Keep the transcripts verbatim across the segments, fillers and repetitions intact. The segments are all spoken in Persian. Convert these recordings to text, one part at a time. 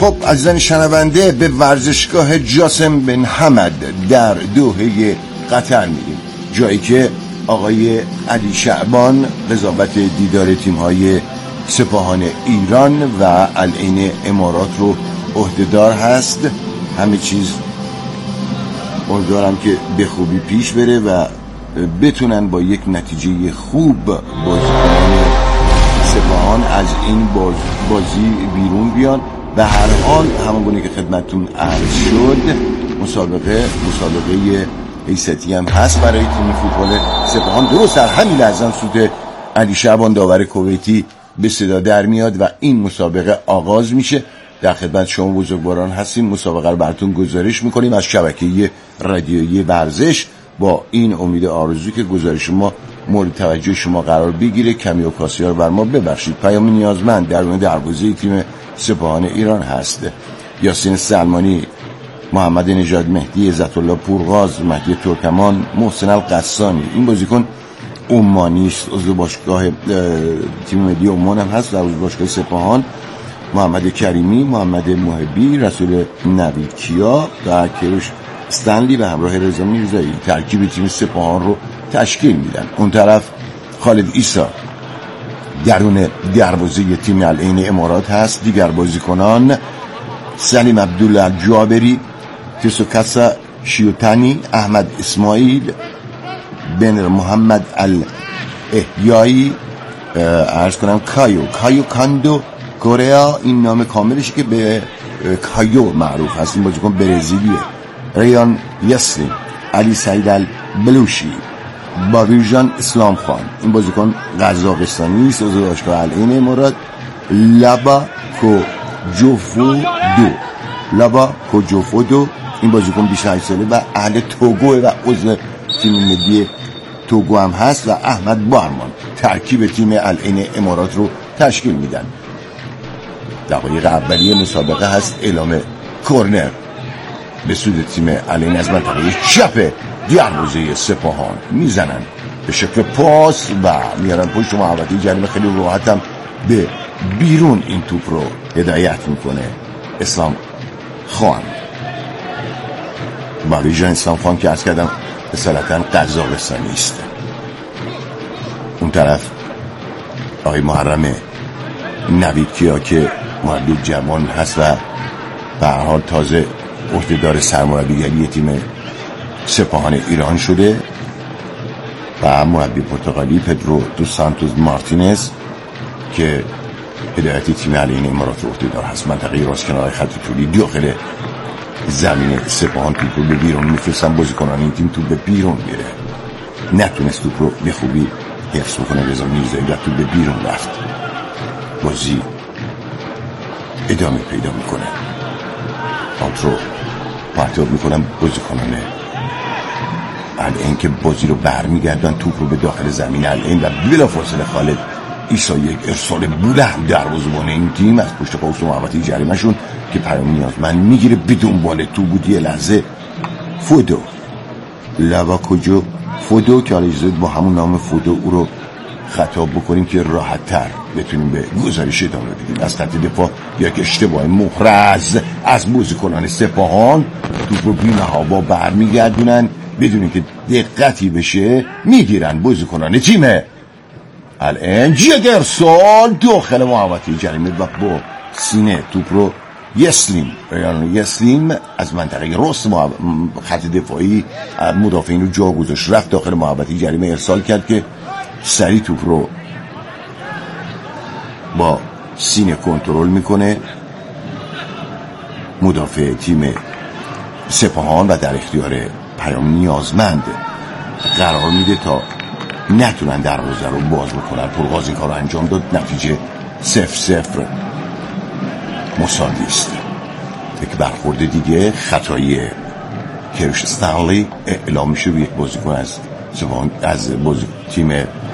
خب عزیزان شنونده، به ورزشگاه جاسم بن حمد در دوحه قطر میریم، جایی که آقای علی شعبان قضاوت دیدار تیم‌های سپاهان ایران و العین امارات رو عهده‌دار هست. همه چیز امیدوارم که به خوبی پیش بره و بتونن با یک نتیجه خوب بازیکنان سپاهان از این باز بازی بیرون بیان. به هر حال همونگونه که خدمتتون عرض شد، مسابقه مسابقه حیثیتی هم هست برای تیم فوتبال سپاهان. درست در همین لحظه سود علی شعبان داور کویتی به صدا در میاد و این مسابقه آغاز میشه. در خدمت شما بزرگواران هستیم، مسابقه رو براتون گزارش میکنیم از شبکه رادیویی ورزش، با این امید آرزو که گزارش ما مورد توجه شما قرار بگیره. کمی و کاسیار بر ما ببخشید. پیام نیازمند درون دروازه تیم سپاهان ایران هست. یاسین سلمانی، محمد نژاد، مهدی عزت الله پورغاز، مهدی ترکمان، محسن القصانی. این بازیکن عمانی است، عضو باشگاه تیم ملی عمان هم هست و عضو باشگاه سپاهان. محمد کریمی، محمد محبی، رسول نوید کیا و کیروش استنلی و همراه رضا میرزایی ترکیب تیم سپاهان رو تشکیل میدن. اون طرف خالد عیسی درون دروازه تیم العین امارات هست. دیگر بازیکنان سلیم عبدالله جابری، تسوکاسا شیوتانی، احمد اسماعیل، بن محمد الاحیایی، عرض کنم کایو کایو کاندو کوریا، این نام کاملش که به کایو معروف هست، این بازیکن برزیلیه. ریان یسلیم، علی سعید البلوشی، باویرجان اسلام خان، این بازیکن قزاقستانی است، عضو باشگاه العین امارات. لابا کوجوفو دو لابا کوجوفو دو این بازیکن بیست و هشت ساله و اهل توگو و عضو تیم ملی توگو هم هست و احمد بارمان ترکیب تیم العین امارات رو تشکیل میدن. دقایق اولیه مسابقه هست. اعلام کورنر به سود تیم العین از منطقه چپ دروازه سپاهان میزنن به شکل پاس و میارن پشت محوطه جریمه. خیلی راحت هم به بیرون این توپ رو هدایت میکنه اسلام خان. باویژن اسلام خان که عرض کردم اصالتا قزاقستانی است. اون طرف آقای محرم نوید کیا که مربی جوان هست و به هر حال تازه عهده‌دار سرمربیگری تیم سپاهان ایران شده، و مربی پرتغالی پدرو دو سانتوس مارتینز که هدایت تیم العین امارات رو عهده‌دار هست. منطقه راست کنار خط طولی داخل زمین سپاهان توپ رو به بیرون میفرستن. بازیکنان این تیم توپ به بیرون میره، نتونست توپ رو به خوبی حفظ بکنه. رضا میرزایی و توپ به بیرون رفت. بازی ادامه پیدا میکنه. آنترو پرتاب میکنن بازیکنان العین که بازی رو برمیگردن توپ رو به داخل زمین العین و بلافاصله خالد عیسی یک ارسال بلند دروازه‌بان این تیم از پشت پاس محوطه جریمه شون که پیام نیازمند میگیره بدون بال تو بود. یه لحظه فودو لوا کجو فودو که حالا اجازه با همون نام فودو او رو خطاب بکنیم که راحت تر بتونیم به گزارش ادامه بدیم. از خط دفاع یک اشتباه محرز از بازیکنان سپاهان توپ رو بین هوا برمیگردونن بدون که دقتی بشه، میگیرن بازیکنان تیم العین. جگرسال داخل محوطه جریمه و با سینه توپ رو یسلیم ریان یسلیم از منطقه راست خط دفاعی مدافعین رو جا گذاشت، رفت داخل محوطه جریمه، ارسال کرد که سریع توپ رو با سینه کنترل میکنه مدافع تیم سپاهان و در اختیار پیام نیازمند قرار میده تا نتونن دروازه رو باز بکنن. پرغاز این کار رو انجام داد. نتیجه صفر صفر مساوی است. یک برخورد دیگه خطایی کیروش استنلی اعلام میشه روی یک بازیکن از سپاهان از بازی تیم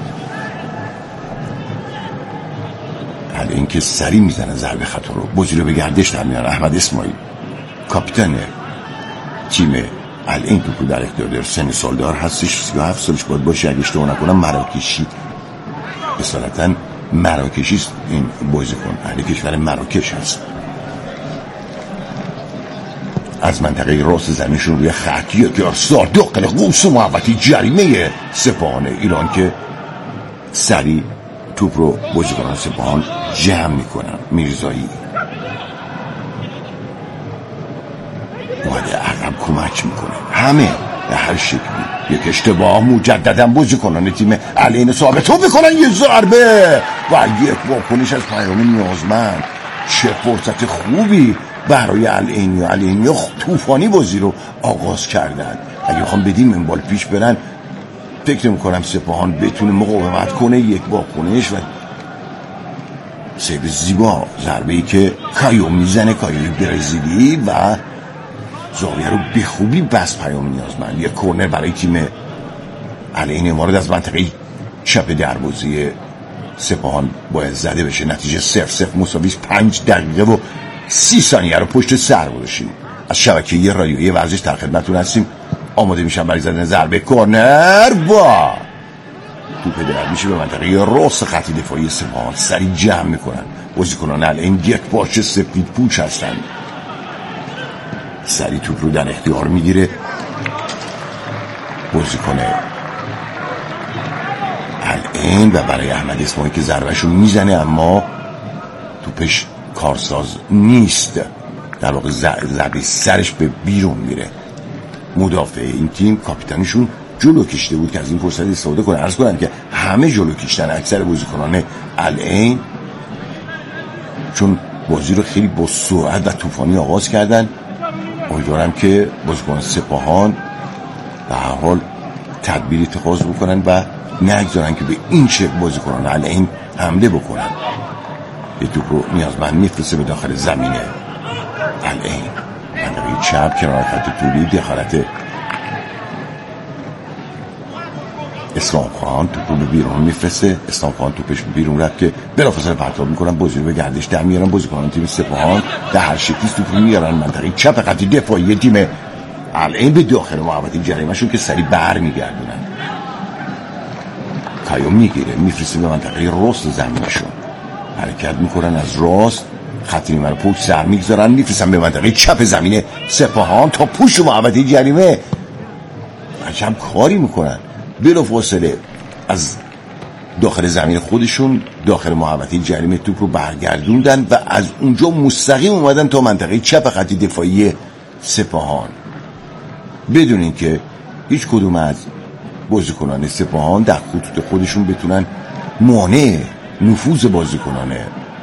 العین که سریع میزنه ضربه خطا رو، بازی رو به گردش در میاره. احمد اسماعیل کاپیتان تیم العین توپو در اختیار داره، سن سالدار هستش، سی و هفت سالش باید باشه اگه اشتباه نکنم. مراکشی اصالتا مراکشی است این بازیکن، اهل کشور مراکش هست. از منطقه راست زمینشون روی خط یک یارسار داخل قوس محوطه جریمه سپاهان ایران که سریع توپ رو بازیکنان سپاهان جمع میکنن. میرزایی اومده عقب کمک میکنه، همه به هر شکلی یک اشتباه مجددا بازیکنان تیم العین ثابتو میکنن یه ضربه و یک واکنش از پیام نیازمند. چه فرصت خوبی برای العینی و العینی طوفانی بازی رو آغاز کردن. اگه بخوام بدیم این بال پیش برن فکر میکنم سپاهان بتونه مقاومت کنه. یک واکنش و سیو زیبا، ضربه ای که کایو میزنه، کایو برزیلی و زاویه رو به خوبی بس پیام نیازمند. یک کورنر برای تیم العین مورد از منطقه چپ دروازه سپاهان باید زده بشه. نتیجه صفر صفر مساوی. پنج دقیقه و سی ثانیه رو پشت سر گذاشتیم. از شبکه رادیویی ورزش در خدمتتون هستیم. آماده میشن برای زدن ضربه کورنر و توپ در میشه به منطقه راست خط دفاعی سپاهان. سریع جمع میکنن بازیکنان العین، یک پارچه سفید پوچ هستن. سریع توپ رو در اختیار میگیره بازیکن العین و برای احمد اسماعیل که ضربهشو میزنه اما توپش کارساز نیست، در واقع ضربه سرش به بیرون میره. مدافع این تیم کاپیتانشون جلو کشیده بود که از این فرصت استفاده کنه. عرض کنم که همه جلو کشیدن اکثر بازیکنان العین، چون بازی رو خیلی با سرعت و طوفانی آغاز کردن. امیدوارم که بازیکن سپاهان به هر حال تدبیر اتخاذ بکنن و نگذارن که به این شکل بازیکنان العین حمله بکنن. یه توپ رو نیازمند میفرسته به داخل زمینه العین، منطقه چپ کنار خط طولی. دخالت اسلام خان توپ رو بیرون میفرسته. اسلام خان توپش بیرون رفت که بلافاصله پرتاب میکنن، بازی رو به گردش در میارن. بازیکنان تیم سپاهان در هر شکلی توپ رو میارن منطقه چپ خط دفاعی تیم العین به داخل محوطه جریمه‌شون که سریع برمیگردونن. کایو میگیره میفرسته به منطقه راست زمینشون، حرکت میکنن از راست، خط نیمه رو پشت سر میگذارن، میفرستن به منطقه چپ زمین سپاهان تا پشت محوطه جریمه. عجب کاری میکنن، بلافاصله از داخل زمین خودشون داخل محوطه جریمه توپ رو برگردوندن و از اونجا مستقیم اومدن تا منطقه چپ خط دفاعی سپاهان، بدون اینکه هیچ کدوم از بازیکنان سپاهان در خطوط خودشون بتونن مانع نفوذ بازیکنان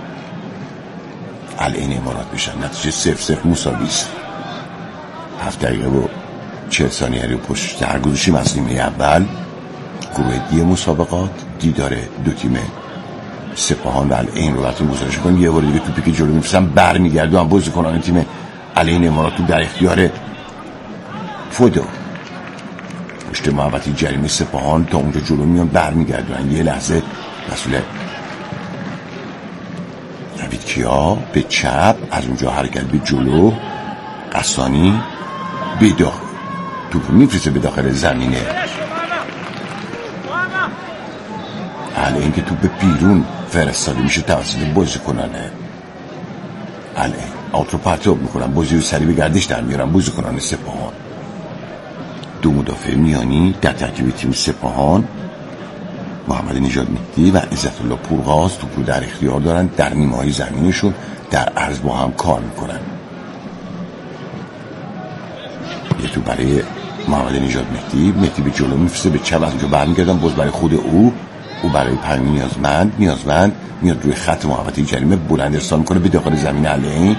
العین امارات بشن. نتیجه صفر صفر مساوی است. هفت دقیقه و چهل ثانیه رو پشت سر گذاشتیم از نیمه اول. گروه دی مسابقات دیدار دو تیم سپاهان و العین رو براتون گزارش کنیم. یه بار دیگه توپی که جلو میفرستن برمیگردن بازیکنان تیم العین امارات تو در اختیار فودو پشت محوطه جریمه سپاهان تا اونجا جلو میان برمیگردن. یه لحظه مسئول نوید کیا به چپ، از اونجا حرکت به جلو، قصانی به داخل توپ میفرسته به داخل زمینه العین که توپ بیرون فرستاده میشه توسط بازیکنانه العین. آوت رو پرتاب میکنن، بازی رو سریع به گردش در میارن بازیکنان سپاهان. دو مدافع میانی در ترکیب تیم سپاهان، محمد نژاد مهدی و عزت الله پورغاز، توپ رو در اختیار دارن، در نیمه‌های زمینشون در عرض با هم کار میکنن. یه تو برای محمد نژاد مهدی، مهدی به جلو میفرسته به چپ، از اونجا برمیگردن باز برای خود او، او برای پیام نیازمند، نیازمند میاد روی خط محوطه جریمه بلند ارسال میکنه به داخل زمین العین.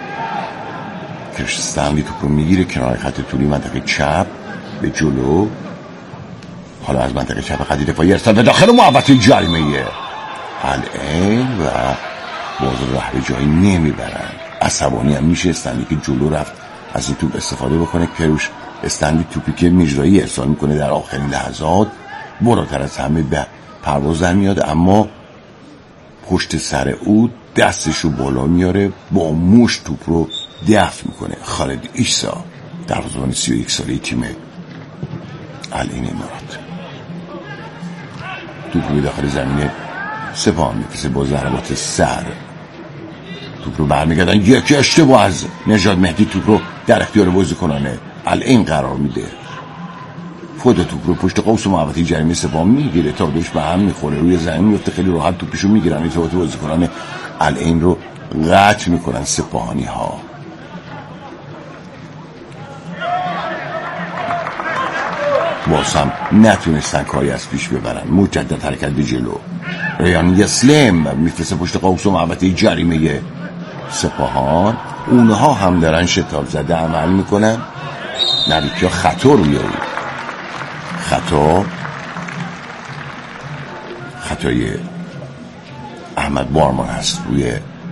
کرش استنلی توپ رو میگیره کنار خط طولی منطقه چپ به جلو، حالا از منطقه چپ خط دفاعی ارسال به داخل محوطه جریمه العین و باز راه به جایی نمیبرن. عصبانی هم میشه استنلی که جلو رفت از این توپ استفاده بکنه. کروش استنلی توپی که میجرایی ارسال میکنه در آخرین لحظات بالاتر از همه به پرواز در میاد، اما پشت سر او دستش رو بالا میاره، با موش توپ رو دفع میکنه. خالد ایسا دروازه‌بان سی و یک ساله تیم العین امارات توپ رو داخل زمین سپاهان میفرسته با ضربات سر، توپ رو برمیگردن. یک اشتباه از نژاد مهدی توپ رو در اختیار بازیکنان العین قرار میده. فوت توپ رو پشت قوس محوطه جریمه سپاهان میگیره، تا دوش به هم میخوره، روی زمین میفته، خیلی راحت توپشو میگیرن، ارتباط بازیکنان العین رو قطع میکنن سپاهانی ها. باز هم نتونستن کاری از پیش ببرن. مجدد حرکت به جلو، ریان یسلم میفرسته پشت قوس و محوطه جریمه سپاهان. اونها هم دارن شتاب زده عمل میکنن. نویدکیا ها خطا روی او، خطا خطای احمد بارمان هست روی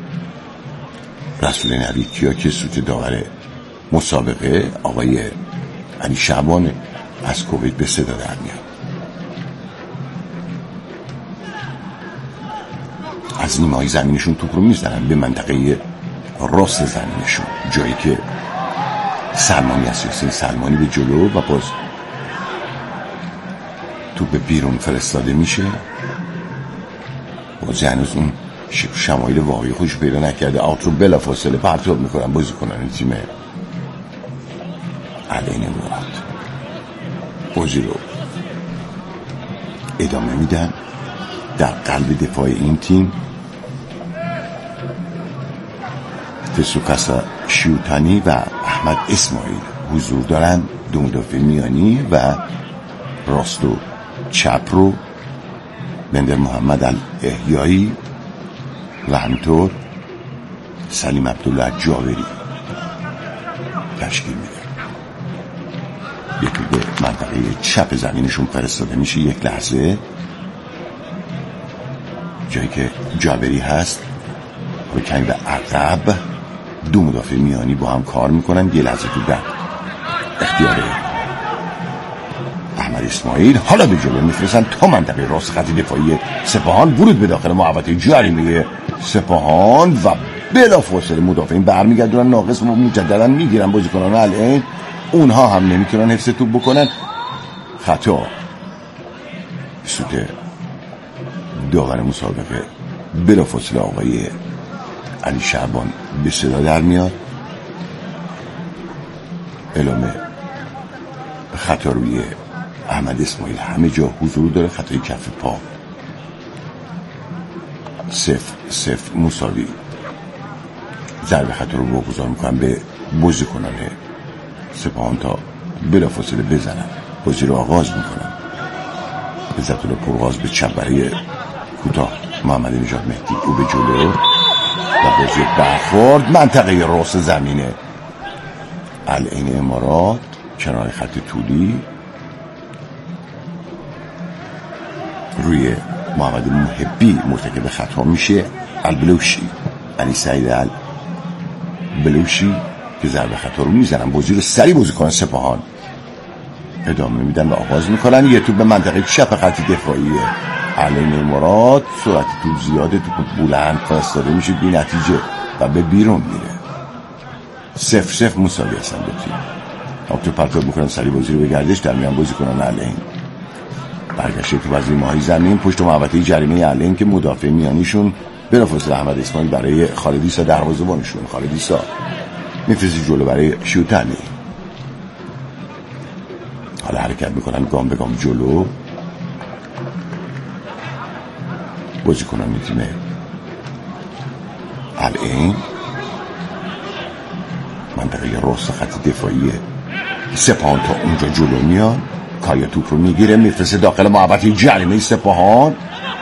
رسول نویدکیا که سوت داور مسابقه آقای علی شعبان از کویت به صدا در میاد. از نیمه‌های زمینشون توپ رو میزنن به منطقه راست زمینشون، جایی که سلمانی هست. حسین سلمانی به جلو و باز توپ به بیرون فرستاده میشه. باز هنوز اون شمایل واقعی خودش پیدا نکرده. آوت رو بلا فاصله پرتاب میکنن بازیکنان تیم العین امارات. بازی رو ادامه میدن. در قلب دفاع این تیم تسوکاسا شیوتانی و احمد اسماعیل حضور دارن. دو مدافع میانی و راست و چپ رو بندر محمد الاحیایی و همینطور سلیم عبدالله جاوری تشکیل میده. یکی به منطقه چپ زمینشون فرستاده میشه. یک لحظه جایی که جابری هست رو کمی به عقب، دو مدافع میانی با هم کار میکنن. یه لحظه تو در اختیار احمد اسماعیل، حالا به جلو میفرستن تا منطقه راست خط دفاعی سپاهان. ورود به داخل محوطه جریمه سپاهان و بلا فاصله مدافعین برمیگردونن، ناقص مجددا میگیرن بازیکنان العین. اونها هم نمیتونن حفظ توپ بکنن. خطا سوت داور مسابقه بلا فاصله آقای علی شعبان به صدا در میاد. اعلام خطا روی احمد اسماعیل همه جا حضور داره. خطای کف پا. صفر صفر مساوی. ضربه خطا رو واگذار میکنن به بازیکنان سپاهان تا بلا فاصله بزنن. بازی رو آغاز میکنن. عزت الله پرغاز به چپ برای کوتاه محمد نژاد مهدی، او به جلو و بازی برخورد منطقه راست زمینه العین امارات کنار خط طولی روی محمد محبی مرتکب خطا میشه. البلوشی، علی سعید البلوشی که ضربه خطا رو میزنن. بازی رو سری بازیکن سپاهان ادامه میدن و آغاز میکنن. یه توپ به منطقه چپ خط دفاعی العین امارات، سرعت توپ زیاده، توپ بلند فرستاده میشه بی نتیجه و به بیرون میره. صفر صفر مساوی هستن دو تیم. آبتو پرتاب میکنن، سری بازی رو به گردش در میان بازیکنان العین. برگشته تو بازی ماهی زمین پشت محوطه جریمه العین که مدافع میانیشون بلافاصله احمد اسماعیل برای خالدیسا دروازه‌بانشون. خالدیسا میفرسته جلو برای شیوتانی. حالا حرکت میکنن گام به گام جلو. بازیکنان تیم العین منطقه راست خط دفاعی سپاهان تا اونجا جلو میان. کایا توپ رو میگیره میفرسته داخل محوطه جریمه سپاهان.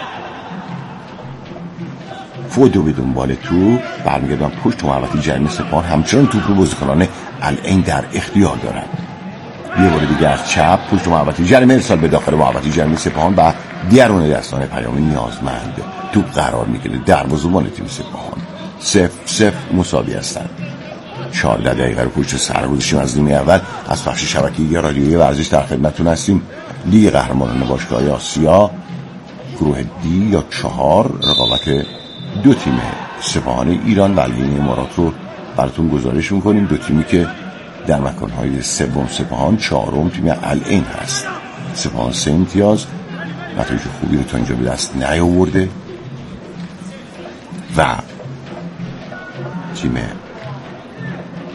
فودو به دنبال توپ برمیگردن پشت محوطه جریمه سپاهان. همچنان توپ رو بازیکنان العین در اختیار دارن. یه بار دیگه از چپ پشت محوطه جریمه ارسال به داخل محوطه جریمه سپاهان و درون دستان پیام نیازمند توپ قرار میگیره. دروازه‌بان تیم سپاهان. صفر صفر مساوی هستن. چهارده دقیقه رو پشت سر گذاشتیم از نیمه اول. از بخش شبکه‌ای رادیویی ورزش در خدمتتون هستیم. لیگ قهرمانان باشگاه‌های آسیا گروه دی یا چهار رقابت دو تیم سپاهان ایران و العین امارات رو براتون گزارش می‌کنیم. دو تیمی که در مکان‌های سوم سپاهان، چهارم تیم العین هست. سپاهان سه امتیاز، نتایج خوبی رو تا اینجا به دست نیاورده و تیم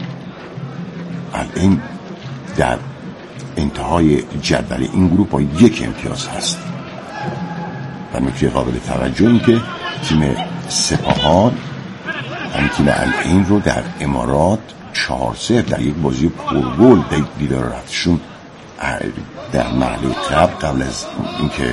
العین در انتهای جدول این گروه با یک امتیاز هست. و نکته قابل توجه این که تیم سپاهان هم تیم العین رو در امارات چهار صفر در یک بازی پرگل دیدار رفتشون در مرحله قبل قبل از اینکه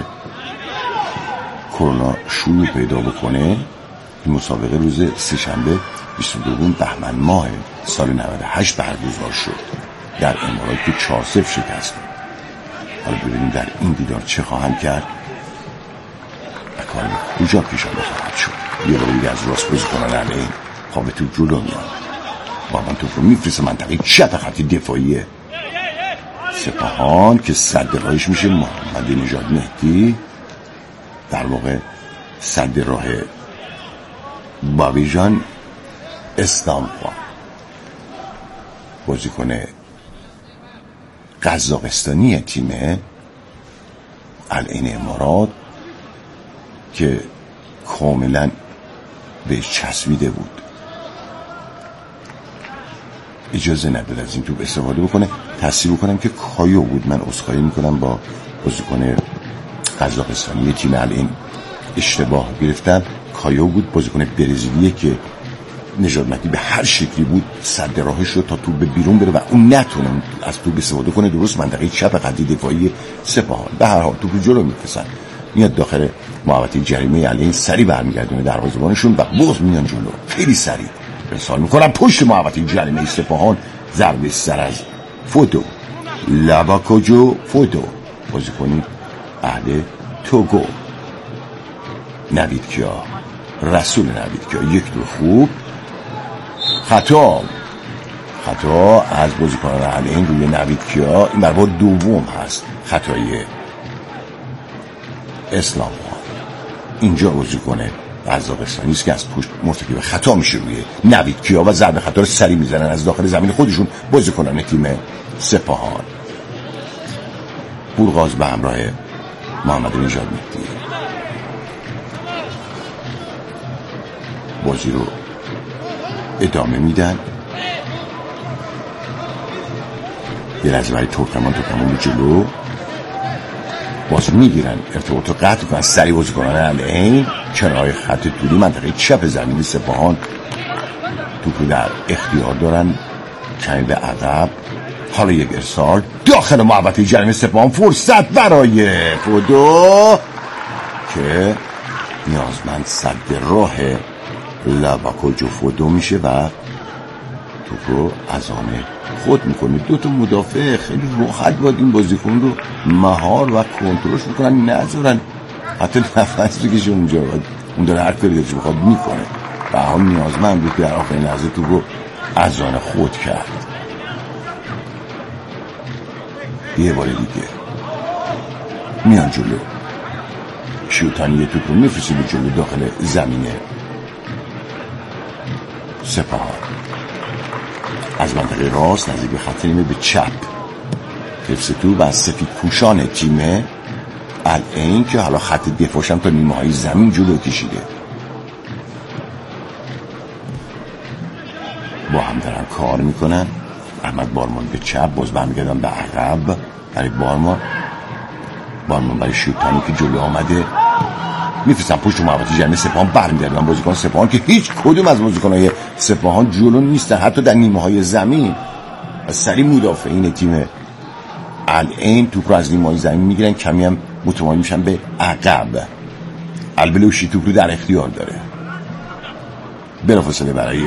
کرونا شروع پیدا بکنه، این مسابقه روز سه‌شنبه بیست و دو بهمن ماه سال نود و هشت برگزار شد در امارات که چهار صفر شکست. حالا ببینیم در این دیدار چه خواهند کرد و کار به کجا کشانده خواهد شد. یه بار دیگه از راست بازی کنن العین خواب توپ جلو میاد، بارمان توپ رو میفرسته منطقه چپ خط دفاعی سپاهان که صد راهش میشه محمد نژاد مهدی، در واقع صد راه باویجان اسلام خواه بازیکن قزاقستانی تیم العین امارات که کاملا به چسبیده بود، اجازه نداد از این توپ استفاده بکنه. تصحیح بکنم که کایو بود، من عذرخواهی میکنم با بازیکن قزاقستانی تیم العین اشتباه گرفتم. کایو بود، بازیکن برزیلیه که نژاد مهدی به هر شکلی بود صد راهش رو تا توپ به بیرون بره و اون نتونه از توپ استفاده کنه درست منطقه چپ خط دفاعی سپاهان. به هر حال توپ جلو میکشن، میاد داخل محوطه جریمه العین، سریع برمیگردونه دروازه‌بانشون و باز میان جلو، خیلی سریع ارسال میکنن پشت محوطه جریمه سپاهان. ضربه سر از فودو لاباکوجو فودو، بازیکن اهل توگو، نوید کیا، رسول نوید کیا، یک دو خوب. خطا خطا از بازیکنان العین روی نوید کیا، این بر بار دوم هست خطای اسلام خواه. اینجا بازیکن قزاقستانی است که از پشت مرتکب خطا میشه روی نوید کیا و ضربه خطا رو سریع میزنن از داخل زمین خودشون بازیکنان تیم سپاهان. بورغاز به همراه محمد نژاد مهدی بازی رو ادامه میدن. یه لحظه برای ترکمان ترکمان جلو باز میگیرن، ارتباط رو قطع کنن، سریع بازی کنن العین کنارهای خط طولی منطقه چپ زمین سپاهان توپ رو در اختیار دارن، کمی به عقب. حالا یک ارسال داخل محوطه جریمه سپاهان، فرصت برای فودو که نیازمند صد راه لاباکوجو فودو میشه و توپ رو از آن خود میکنه. دو تا مدافع خیلی راحت باید این بازیکن رو مهار و کنترلش میکنن، نذارن حتی نفس بکشه اونجا، اون داره هر کاری داشت بخواد میکنه و هم نیازمند بود که در آخرین لحظه توپ رو از آن خود کرد. یه بار دیگه میان جلو، شیوتانی توپ رو میفرسته به جلو داخل زمین سپاهان، از منطقه راست نزدیک به خط نیمه به چپ حفظ توپ از سفید پوشان تیم العین که حالا خط دفاعش هم تا نیمه های زمین جلو کشیده، با هم دارن کار میکنن. احمد بارمان به چپ، باز برمیگردن به عقب برای بارمان بارمان برای شیوتانی که جلو آمده میفرستن پشت محوطه جریمه سپاهان، برمیگردن بازیکن سپاهان که هیچ کدوم از بازیکن‌های سپاهان جلو نیستن حتی در نیمه های زمین و سریع مدافعین تیم العین توپ رو از نیمه های زمین میگیرن، کمی هم متمایل میشن به عقب. البلوشی توپ رو در اختیار داره، بلافاصله برای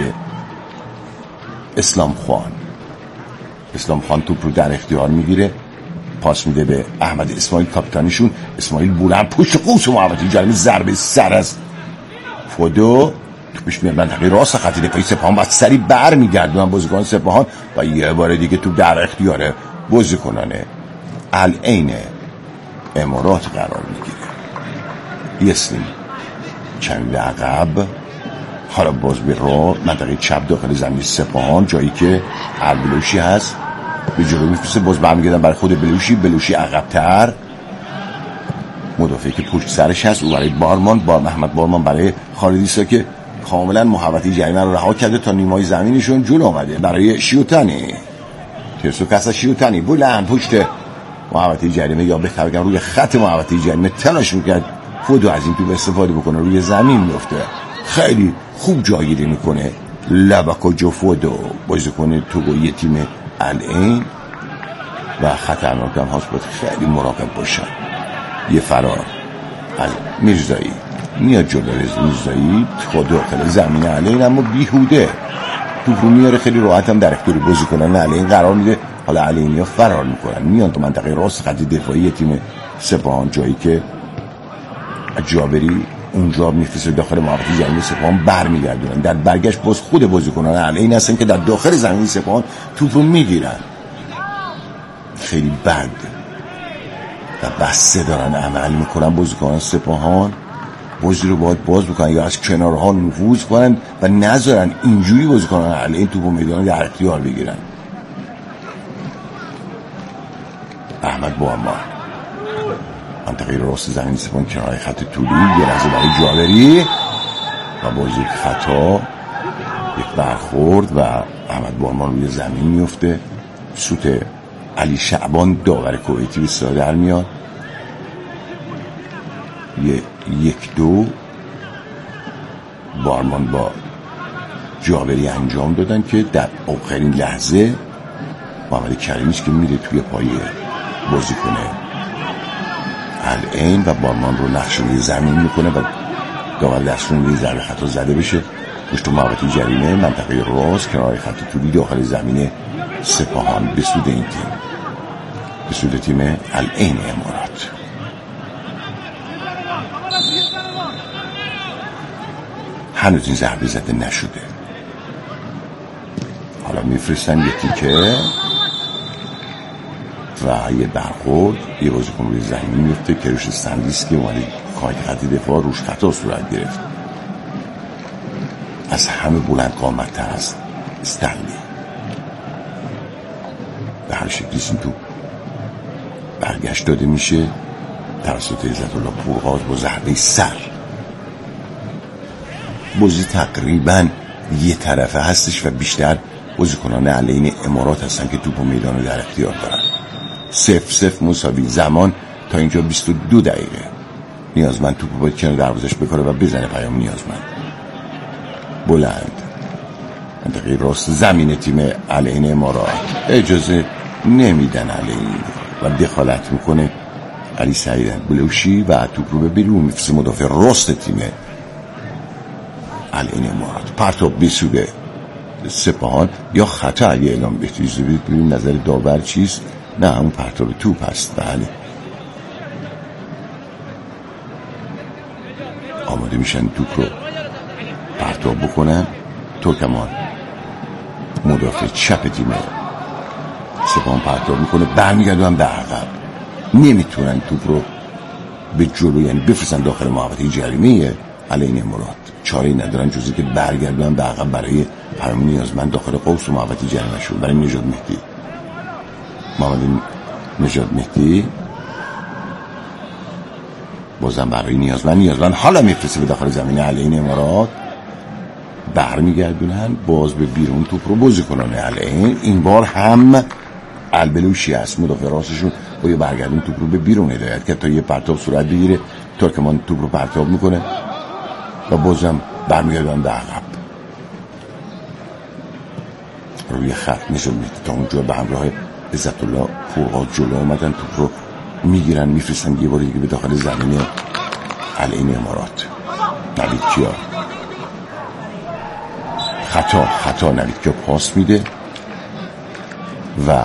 اسلام خان اسلام خان توپ رو در اختیار میگیره، پاس میده به احمد اسماعیل کاپیتانشون. اسماعیل بلند پشت قوس محوطه جریمه، ضربه سر از فودو، توپش میاد منطقه راست خط دفاعی سپاهان و سریع برمیگردونن بازیکن سپاهان و یه بار دیگه توپ در اختیار بازیکنان العین امارات قرار میگیره. یسلیم چند عقب، حالا باز به راه منطقه چپ داخل زمین سپاهان، جایی که البلوشی هست به جلو میفرسته، باز برمیگردن برای خود بلوشی. بلوشی عقب‌تر، مدافعی که پشت سرش هست او برای بارمان، با محمد بارمان برای خالدیسا که کاملا محوطه جریمه رو رها کرده تا نیمای زمینشون جلو آمده برای شیوتانی. ترسو کساشیوتانی بلند پشت محوطه جریمه یا بهتر بگم روی خط محوطه جریمه تلاش میکرد فودو از این توپ استفاده بکنه، روی زمین میفته، خیلی خوب جایگیری میکنه. لباکو جوفودو بازیکن توگویی تیم العین و خطرناک هم هاست، باید خیلی مراقب باشن. یه فرار از میرزایی میاد جلو، میرزایی خود داخل زمین العین اما بیهوده توپ رو میاره، خیلی راحت هم در اختیار بازیکنان العین قرار میده. حالا العینیا فرار میکنن میان تو منطقه راست خط دفاعی تیم سپاهان، جایی که جابری اونجا میفرسته داخل محوطه جریمه سپاهان برمیگردونن. در برگشت باز خود بازیکنان العین هستن که در داخل زمین سپاهان توپ رو میگیرن. خیلی بد و بسته دارن عمل میکنن بازیکنان سپاهان، بازی رو باید باز بکنن یا از کنارها نفوذ کنن و نذارن اینجوری بازیکنان العین توپ و میدان در اختیار بگیرن. احمد بوامار منطقه راست زمین سپاهان کنار خط طولی، یه لحظه برای جابری و بازی خطا، یک برخورد و احمد بوامار روی زمین میفته. سوت علی شعبان داور کویتی بسیار در میاد. یه یک دو بارمان با جابری انجام دادن که در آخرین لحظه محمد کریمیش که میره توی پای بازی کنه العین و بارمان رو نقش روی زمین میکنه و داور دستون روی ضربه خطا زده بشه پشت محوطه جریمه منطقه راست کنار خط طولی داخل زمین سپاهان به سود این تیم، به سود تیم العین امارات. هنوز این ضربه زده نشده. حالا میفرستن یه تیکه و یه برخورد، یه بازیکن روی زمین میفته که روش سندیس که اومده کاهی خط دفاع روش خطا صورت گرفت. از همه بلند قامت تر است استنلی. به هر شکلی این تو برگشت داده میشه توسط عزت الله پورغاز با ضربه سر. بازی تقریبا یه طرفه هستش و بیشتر بازیکنان العین امارات هستن که توپ و میدان رو در اختیار دارن. صفر صفر مساوی. زمان تا اینجا بیست و دو دقیقه. نیازمند توپ باید کنار دروازش بکاره و بزنه پیام نیازمند. بلند منطقه راست زمین تیم العین امارات، اجازه نمیدن العین و دخالت میکنه علی سعید بلوشی و توپ رو به بیرون میفرسته مدافع راست تیم العین امارات. پرتاب بسوده سپاهان یا خطا اگه اعلام بهتریزه بدید ببینید نظر داور چیست. نه همون پرتاب توپ هست. بله آماده میشن توپ رو پرتاب بکنن. ترکمان مدافع چپ تیم سپاهان پرتاب میکنه، برمیگردن به عقب، نمیتونن توپ رو به جلو یعنی بفرستن داخل محوطه جریمه العین امارات. چاره‌ای ندارن جز اینکه برگردن به عقب برای پیام نیازمند داخل قوس و محوطه جریمه شد. برای نژاد مهدی، محمد نژاد مهدی بازم برای نیازمند نیازمند حالا میفرسته به داخل زمین العین امارات، برمیگردونن باز به بیرون توپ رو بازیکنان العین. این بار هم البلوشی است مدافع راستشون با یه برگردون توپ رو به بیرون هدایت کرد تا یه پرتاب صورت بگیره. ترکمان توپ رو پرتاب میکنه و بازم برمیگردن به عقب روی خط. نشون میده تا اونجا به همراه عزت الله پورغاز جلو اومدن، توپ رو میگیرن میفرستن یه بار دیگه به داخل زمین العین امارات. نوید کیا خطا خطا نوید کیا پاس میده و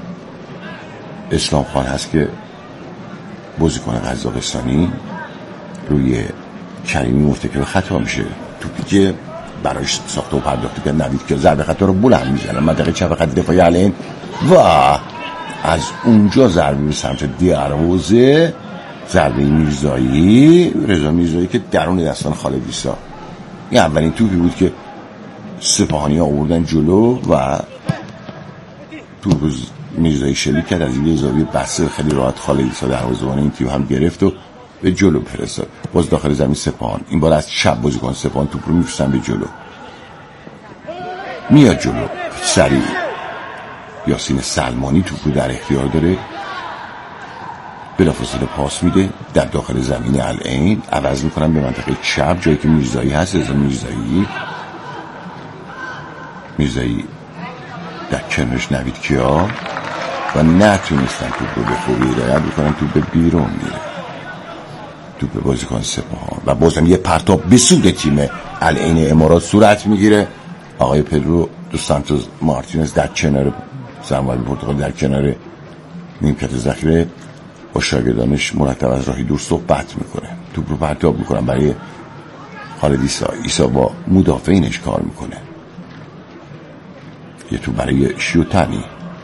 اسلام خان هست که بازیکن قزاقستانی روی کریمی مرتکب خطا میشه. توپی که براش ساخته و پرداخته که نوید که ضربه خطا رو بلند میزنه منطقه چپ خط دفاعی العین و از اونجا ضربه به سمت دیروزه، ضربه میرزایی رضا میرزایی که درون دستان خالد ایسا. این اولین توپی بود که سپاهانی ها آوردن جلو و توپ میرزایی شلیک کرد از این زاویه بسته خیلی راحت خالد ایسا دروازه‌بان این تیم هم گرفت و به جلو فرستاد. باز داخل زمین سپاهان، این بار از چپ بازیکن سپاهان توپ رو میفرستن به جلو، میاد جلو سریع یاسین سلمانی توپ رو در اختیار داره، بلافاصله پاس میده در داخل زمین العین، عوض میکنن به منطقه چپ جایی که میرزایی هست. رضا میرزایی میرزایی در کنارش نوید کیا و نتونستن توپ رو به خوبی هدایت بکنن، توپ به بیرون میره، توپ به بازیکن سپاهان و بازم یه پرتاب به سود تیم العین امارات صورت میگیره. آقای پدرو دو سانتوس مارتینز در کنار زنوال پرتغال در کنار نیمکت ذخیره با شاگردانش مرتب از راهی دور صحبت میکنه، توپ رو پرتاب میکنن برای خالد عیسی. عیسی با مدافعینش کار میکنه، یه توپ برای شیوتنی،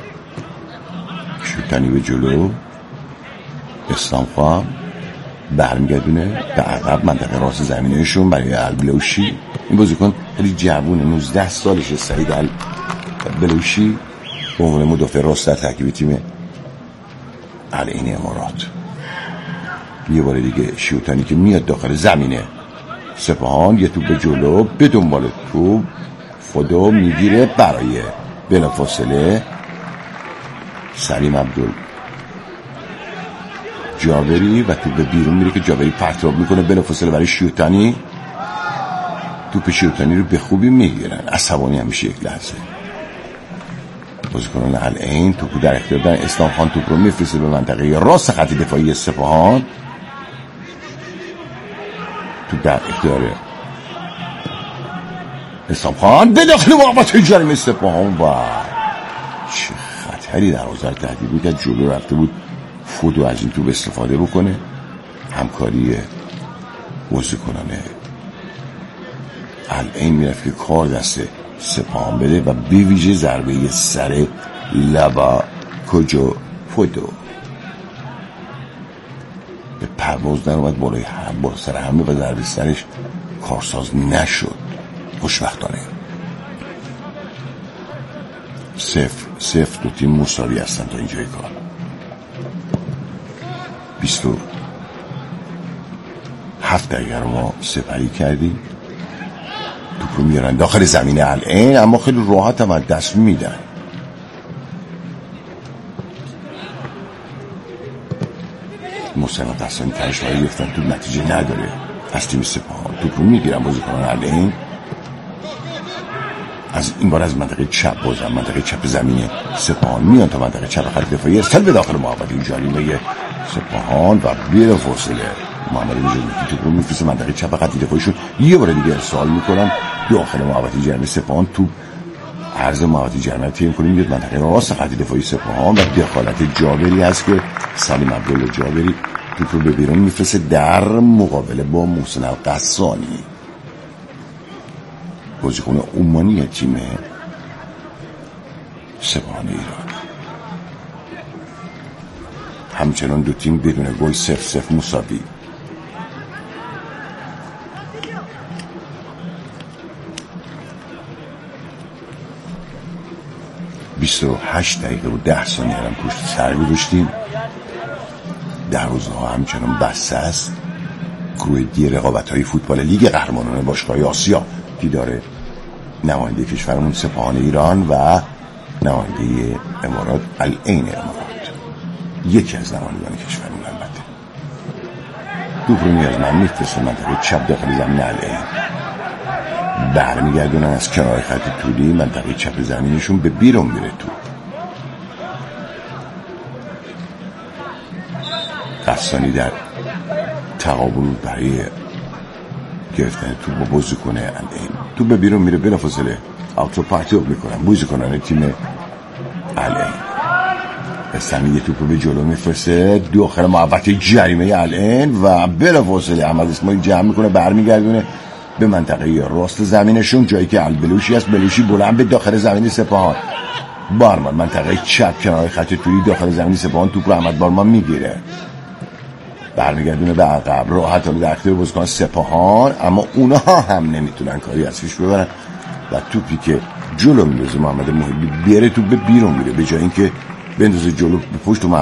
شیوتنی به جلو، اسلام خواه برمیگردونه به عقب منطقه راست زمینهشون برای البلوشی. این بازیکن خیلی جوونه، نوزده سالشه، سعید البلوشی به عنوان مدافع راست در ترکیب تیم العین امارات. یه بار دیگه شیوتانی که میاد داخل زمینه سپاهان، یه توپ به جلو به دنبال توپ، فدو میگیره برای بلافاصله سلیم عبدال جابری و توپ به بیرون میره که جابری پرتاب میکنه بلافاصله برای شیوتانی. توپ شیوتانی رو به خوبی میگیرن، عصبانی همیشه یک لحظه بازیکنان العین. توپ در اختیار دارن، اسلام خان توپ رو میفرسته به منطقه راست خط دفاعی سپاهان، توپ در اختیار اسلام خان به داخل محوطه جریمه سپاهان و چه خطری در حوزه تهدید بود که جلو رفته بود فودو از این توپ استفاده بکنه. همکاری بازیکنان العین میرفت که کار دست سپاهان بده و به ویژه ضربه سر لبا کجا فودو به پرواز در اومد بالای هم بالا سر همه و ضربه سرش کارساز نشد خوشبختانه. صفر صفر دو تیم مساوی هستن تا اینجای کار. بیست و هفت دقیقه رو ما سپری کردیم. توپ رو میارن داخل زمین العین، اما خیلی راحت هم از دست میدن. مسلمت اصلا تشوایی گفتن توپ نتیجه نداره از تیم سپاهان. توپ رو میگیرن بازیکنان العین، از این بار از منطقه چپ بازم منطقه چپ زمین سپاهان میان تا منطقه چپ خط دفاعی ارسال به داخل محوطه جریمه سپاهان و بیر فاصله محمد نژادی توپ رو میفرسته منطقه چپ خط دفاعیشون، یه بار دیگه ارسال میکنن داخل محوطه جریمه سپاهان. توپ عرض محوطه جریمه تیم کنیم میاد منطقه راست خط دفاعی سپاهان و دخالت جابری هست که سلیم عبدالله جابری توپ رو به بیرون میفرسته در مقابله با محسن القصانی بازیکن عمانی تیم سپاهان ایران. همچنان دو تیم بدون گل صفر صفر مساوی. بیست و هشت دقیقه و ده ثانیه هم پشت سر گذاشتیم. دروازه ها همچنان بسته است. گروه دی رقابت های فوتبال لیگ قهرمانان باشگاه آسیا که داره نماینده کشورمون سپاهان ایران و نماینده امارات العین امارات، یکی از نمایندگان کشورمون البته. توپ رو میاد من میفرسته منطقه چپ داخل زمین العین، برمیگردونن از کنار خط طولی منطقه چپ زمینشون به بیرون میره. توپ قصانی در تقابل برای گرفتن توپ با بازیکن العین، توپ به بیرون میره بلافاصله آوتو پرتاب میکنن بازیکنان تیم العین. قصانی یه توپ به جلو میفرسته داخل محوطه جریمه العین و بلافاصله احمد اسماعیل جمع میکنه برمیگردونه به منطقه راست زمینشون جایی که البلوشی است. بلوشی بلند به داخل زمین سپاهان، بارمان منطقه چپ کنار خط طولی داخل زمین سپاهان توپ رو احمد بارمان میگیره برمیگردونه به عقب، راحت حالا در اختیار بازیکن سپاهان، اما اونا هم نمیتونن کاری از پیش ببرن و توپی که جلو میندازه محمد محبی بیاره توپ به بیرون میره به جای اینکه بندازه جلو به پشت